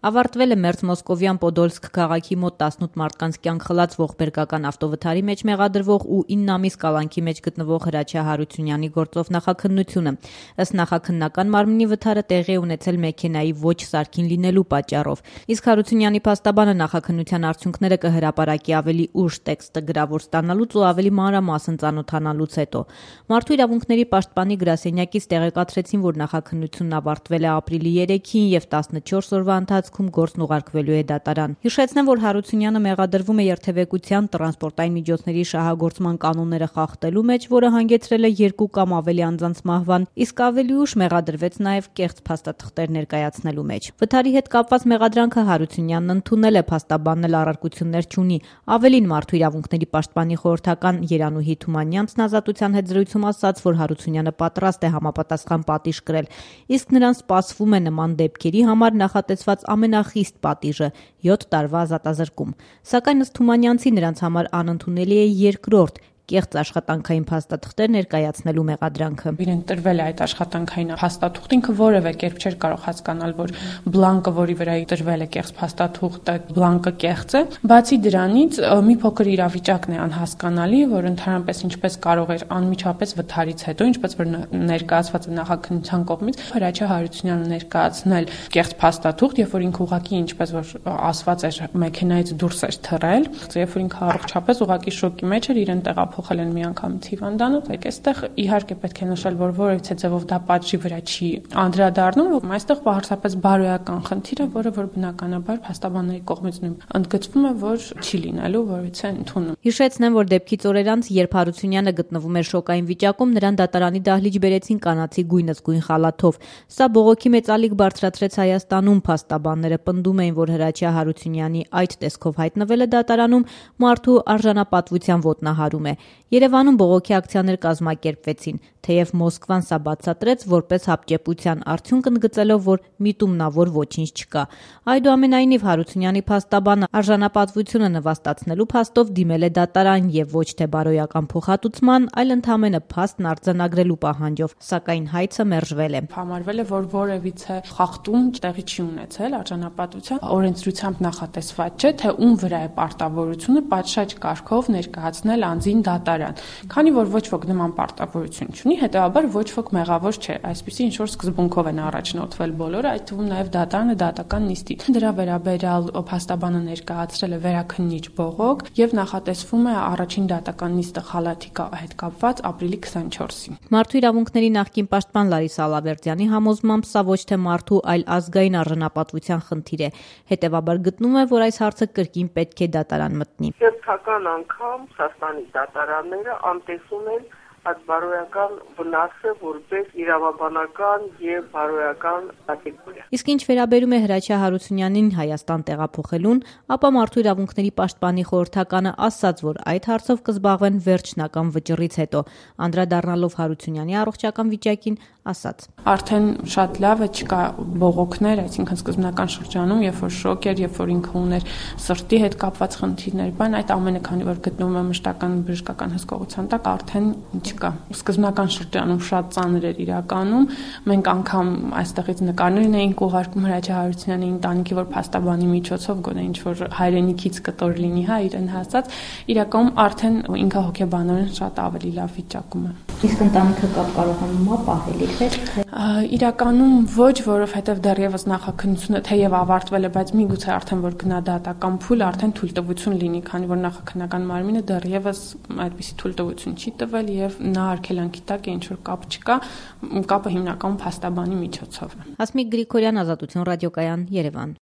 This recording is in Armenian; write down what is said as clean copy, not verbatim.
Ավարտվել է Մերձ Մոսկովյան Պոդոլսկ քաղաքի մոտ 18 մարդկանց կյանք խլացվող բերկական ավտովթարի մեջ մեղադրվող ու 9 ամիս կալանքի մեջ գտնվող Հրաչյա Հարությունյանի գործով նախաքննությունը։ Ըստ նախաքննական մարմնի վթարը տեղի է ունեցել մեքենայի ոչ սարքին լինելու պատճառով։ Իսկ Հարությունյանի փաստաբանը նախաքննության արդյունքները կհրապարակի ավելի ուշ տեքստը գրավոր ստանալուց ու ավելի մանրամասն ծանոթանալուց հետո։ Մարդու իրավունքների պաշտպանի գրասենյակից տեղեկացրեցին, որ նախաքննությունն ավարտվել է ապրիլի 3-ին եւ 14 օրվա ընթացքում գործն ուղարկվելու է դատարան։ Հիշեցնեմ, որ Հարությունյանը մեղադրվում է երթևեկության, տրանսպորտային միջոցների շահագործման կանոնները խախտելու մեջ, որը հանգեցրել է 2 կամ ավելի անձանց մահվան, իսկ ավելի ուշ մեղադրվեց նաեւ կեղծ փաստաթղթեր ներկայացնելու մեջ։ Վթարի հետ կապված մեղադրանքը Հարությունյանն ընդունել է, փաստաբանն էլ առարկություններ չունի։ Ավելին, Մարդու իրավունքների պաշտպանի խորհրդական Երանուհի Թումանյանցն ազատության հետ զրույցում ասաց, որ Հարությունյանը պատրաստ է համապատասխան պատիժ կրել, իսկ նրան սպասվում է նման դեպքերի համար նախատեսված ամենախիստ պատիժը՝ 7 տարվա ազատազրկում։ Սակայն ըստ Թումանյանցի նրանց համար անընդունելի է երկրորդ կեղծ աշխատանքային փաստաթղթեր ներկայացնելու մեղադրանքը։ Իրեն տրվել է այդ աշխատանքային փաստաթուղթը, ինքը որևէ կերպ չէր կարող հասկանալ, որ բլանկը, որի վրա տրվել է կեղծ փաստաթուղթը, բլանկը կեղծ է։ Բացի դրանից, մի փոքր իրավիճակն է անհասկանալի, որ ընդհանրապես ինչպես կարող էր անմիջապես վթարից հետո, ինչպես որ ներկայացված է նախաքննության կողմից, Հրաչյա Հարությունյանը ներկայացնել կեղծ փաստաթուղթ, երբ որ ինքը ուղղակի ինչպես որ ասված էր, մեքենայից դուրս էր թռել, երբ որ ինքը առողջապես ուղղակի շոկի մեջ էր, իրեն տեղափոխել են միանգամից հիվանդանոց։ Այստեղ իհարկե պետք է նշել, որ որևիցե ձևով դա պատժի վրա չի անդրադառնում, այստեղ պարզապես բարոյական խնդիր է, որը որ բնականաբար փաստաբանների կողմից ընդգծվում է, որ չի լինելու որևիցե ընդունում։ Հիշեցնեմ, որ դեպքից օրեր անց, երբ Հարությունյանը գտնվում էր շոկային վիճակում, նրան դատարանի դահլիճ բերեցին կանացի գույնս գույն խալաթով։ Սա բողոքի մեծ ալիք բարձրացրեց Հայաստանում։ Փաստաբանները պնդում էին, որ Հրաչյա Հարությունյանի այդ տեսքով հայտնվելը դատարանում մարդու արժանապատվության ոտնահարում է։ Երևանում բողոքի ակցիաներ կազմակերպվեցին, թեև Մոսկվան սա բացատրեց որպես հապճեպության արդյունք, ընդգծելով, որ միտումնավոր ոչինչ չկա։ Այդուամենայնիվ Հարությունյանի փաստաբանը արժանապատվությունը նվաստացնելու փաստով դիմել է դատարան եւ ոչ թե բարոյական փոխհատուցման, այլ ընդհանրապես փաստն արձանագրելու պահանջով, սակայն հայցը մերժվել է։ Համարվել է, որ որևիցե խախտում տեղի չի ունեցել արժանապատվության, օրենսդրությամբ նախատեսված չէ, թե ում վրա է պարտավորությունը պատշաճ կարգով ներկայացնել անձին դատարան, քանի որ ոչ ոք նման պարտավորություն չունի, հետեւաբար ոչ ոք մեղավոր չէ, այսպիսի ինչ որ սկզբունքով են առաջնորդվել բոլորը, այդ թվում նաև դատարանը դատական նիստի։ Դրա վերաբերյալ փաստաբանը ներկայացրել է վերաքննիչ բողոք եւ նախատեսվում է առաջին դատական նիստը խալաթի հետ կապված ապրիլի 24-ին։ Մարդու իրավունքների նախկին պաշտպան Լարիսա Ալավերդյանի համոզմամբ սա ոչ թե մարդու, այլ ազգային արժանապատվության խնդիր է։ Հետևաբար գտնում է, որ այս հարցը կրկին պետք է դատարան մտնի։ Հերթական անգամ Ռուսաստանի դատարանները անտեսում են այդ բարոյական վնասը որպես իրավաբանական եւ բարոյական կատեգորիա։ Իսկ ինչ վերաբերում է Հրաչյա Հարությունյանին Հայաստան տեղափոխելուն, ապա Մարդու իրավունքների պաշտպանի խորհրդականը ասաց, որ այդ հարցով կզբաղվեն վերջնական վճռից հետո, անդրադառնալով Հարությունյանի առողջական վիճակին, ասաց. Արդեն շատ լավ է, չկա բողոքներ, այսինքն սկզբնական շրջանում, երբ որ շոկ էր, երբ որ ինքը ուներ սրտի հետ կապված խնդիրներ, բան այդ ամենը, քանի որ գտնվում է մշտական բժշկական հսկողության տակ, արդեն չկա։ Սկզբնական շրջանում շատ ծանր էր իրականում, մենք անգամ այստեղից նկարներ էինք ուղարկում Հրաչյա Հարությունյանի ընտանիքի, որ փաստաբանի միջոցով գոնե ինչ որ հայրենիքից կտոր լինի, հա, իրեն հասած, իրականում արդեն ինքը հոգեբանորեն շատ ավելի լավ վիճակում է։ Իսկ ընտանիքը կապ կարողանում է պահել իր հետ։ Իրականում ոչ, որովհետև դեռևս նախաքննությունը թեև ավարտվել է, բայց միգուցե արդեն որ գնա դատական փուլ, արդեն թույլտվություն լինի, քանի որ նախաքննական մարմինը դեռևս այդպիսի թույլտվություն չի տվել եւ նա արգելանքի տակ է, ինչ որ կապ չկա, կապը հիմնականում փաստաբանի միջոցով է։ Հասմիկ Գրիգորյան, Ազատություն ռադիոկայան, Երևան։